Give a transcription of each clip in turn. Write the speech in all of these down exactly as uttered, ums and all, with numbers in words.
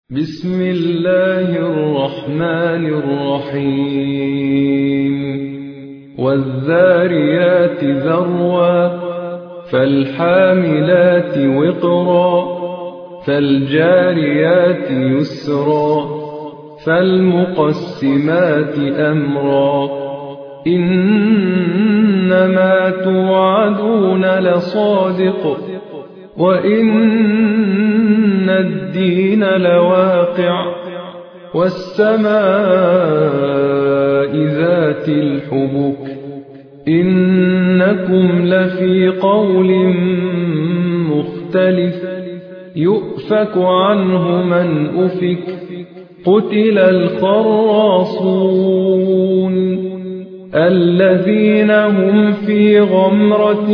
بسم الله الرحمن الرحيم والذاريات ذروا فالحاملات وقرا فالجاريات يسرا فالمقسمات أمرا إنما توعدون لصادق وإن الدين لواقع والسماء ذات الحبك إنكم لفي قول مختلف يؤفك عنه من أفك قتل الخراصون الذين هم في غمرة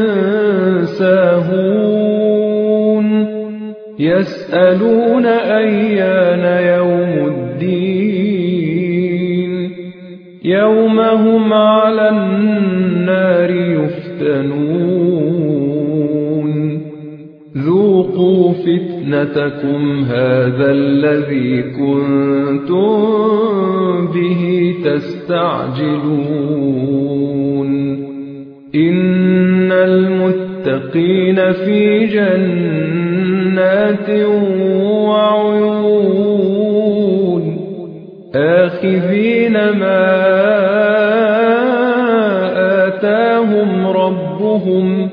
ساهون يسألون أيان يوم الدين يوم هم على النار يفتنون ذوقوا فتنتكم هذا الذي كنتم به تستعجلون إن المتقين في جنات وعيون آخذين ما آتاهم ربهم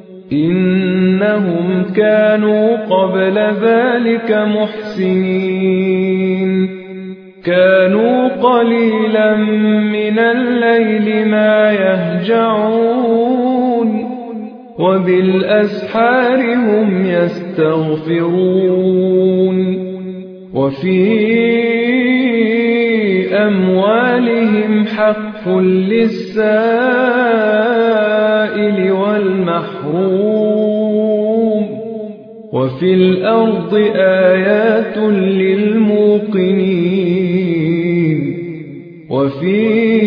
إنهم كانوا قبل ذلك محسنين كانوا قليلا من الليل ما يهجعون وبالأسحار هم يستغفرون وفي أموالهم حق للسائل والمحروم وفي الأرض آيات للموقنين وفي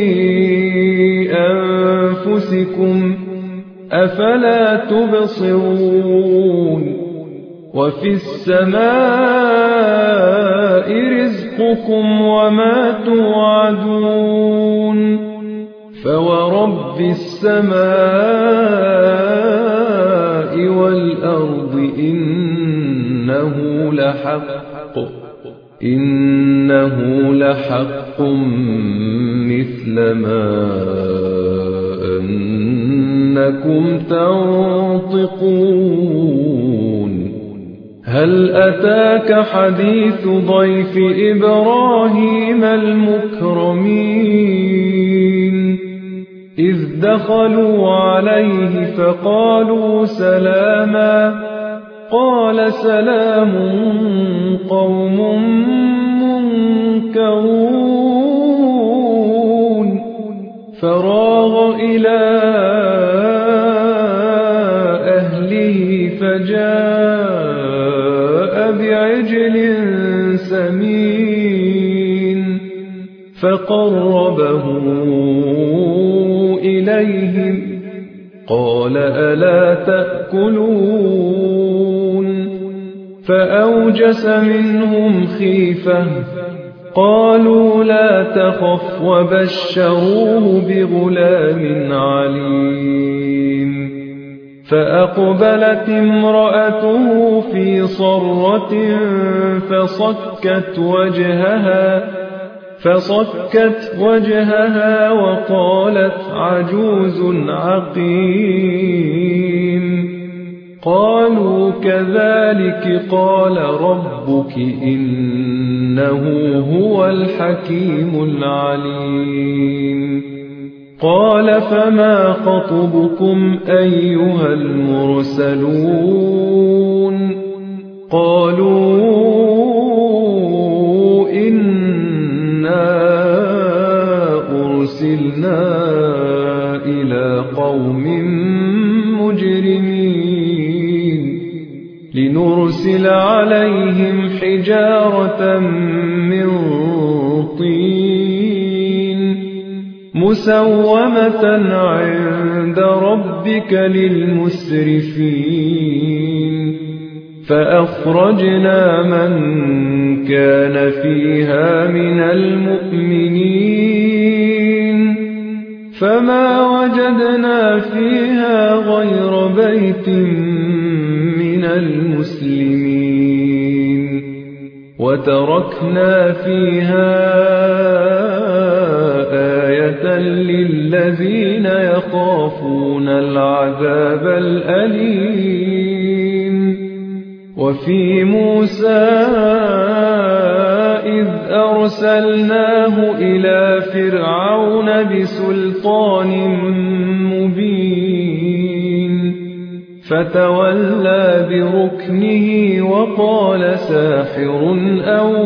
أنفسكم أفلا تبصرون وفي السماء رزقكم وما توعدون فورب السماء والأرض إنه لحق إنه لحق مثل ما أنكم تنطقون هل أتاك حديث ضيف إبراهيم المكرمين إذ دخلوا عليه فقالوا سلاما قال سلام قوم منكرون فراغ إلى أهله فجاء بعجل سمين فقربه إليهم قال ألا تأكلون فأوجس منهم خيفة قالوا لا تخف وبشروه بغلام عليم فأقبلت امرأته في صرة فصكت وجهها فصكت وجهها وقالت عجوز عقيم قالوا كذلك قال ربك إنه هو الحكيم العليم قال فما خطبكم أيها المرسلون قالوا إنا أرسلنا إلى قوم مجرمين لنرسل عليهم حجارة من طين مسومة عند ربك للمسرفين فأخرجنا من كان فيها من المؤمنين فما وجدنا فيها غير بيت من المسلمين وتركنا فيها آية للذين يخافون العذاب الأليم وفي موسى إذ أرسلناه إلى فرعون بسلطان مبين فتولى بركنه وقال ساحر أو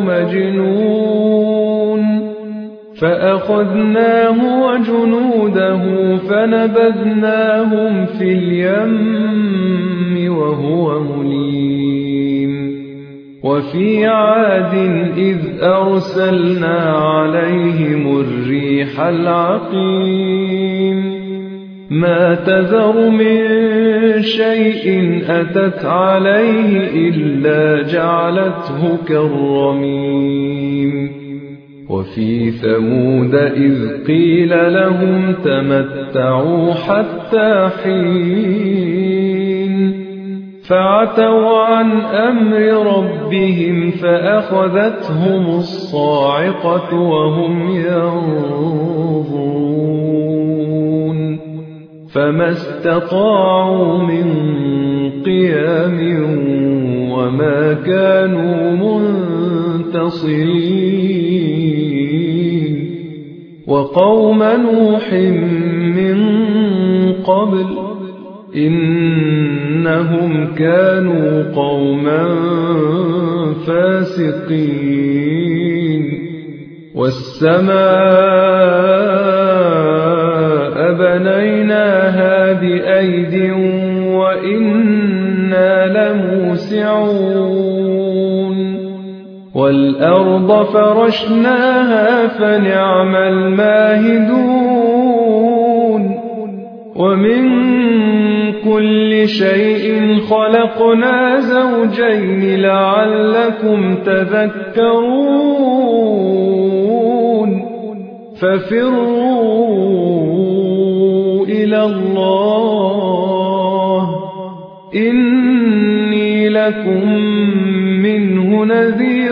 مجنون فأخذناه وجنوده فنبذناهم في اليم وهو مليم وفي عاد إذ أرسلنا عليهم الريح العقيم ما تذر من شيء أتت عليه إلا جعلته كالرميم وفي ثمود إذ قيل لهم تمتعوا حتى حين فعتوا عن أمر ربهم فأخذتهم الصاعقة وهم ينظرون فما استطاعوا من قيام وما كانوا منتصرين وقوم نوح من قبل إنهم كانوا قوما فاسقين والسماء بنيناها بأيد وإنا لموسعون والأرض فرشناها فنعم الماهدون ومن كل شيء خلقنا زوجين لعلكم تذكرون ففروا إلى الله إني لكم منه نذير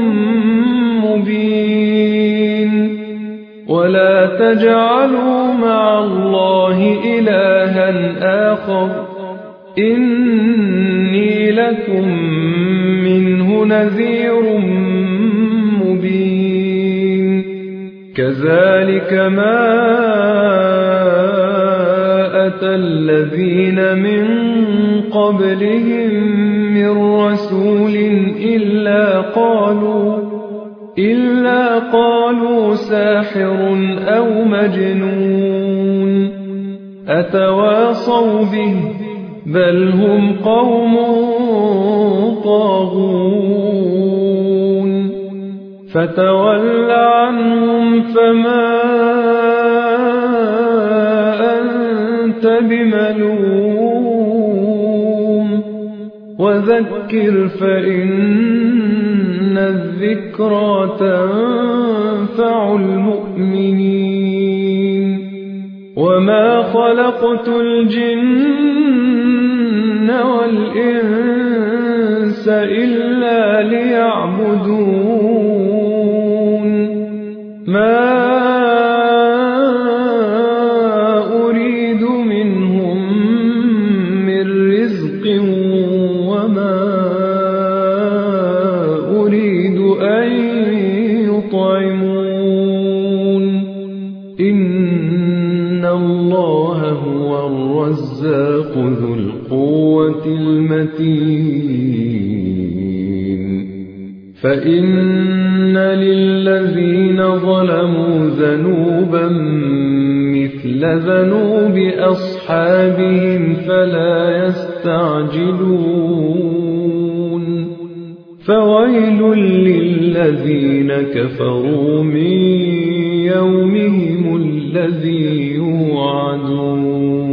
مبين ولا تجعلوا مع الله إلها آخر إني لكم منه نذير مبين كذلك ما أتى الذين من قبلهم من رسول إلا قالوا إلا قالوا ساحر أو مجنون أتواصوا به بل هم قوم طاغون فتول عنهم فما أنت بملوم وذكر فإن الذكرى تنفع المؤمنين وما خلقت الجن والإنس إلا ليعبدون ما أريد منهم من رزق وما أريد أن يطعمون إن الله هو الرزاق ذو القوة المتين فإن للذين ظلموا ذنوبا مثل ذنوب أصحابهم فلا يستعجلون فويل للذين كفروا من يومهم الذي يوعدون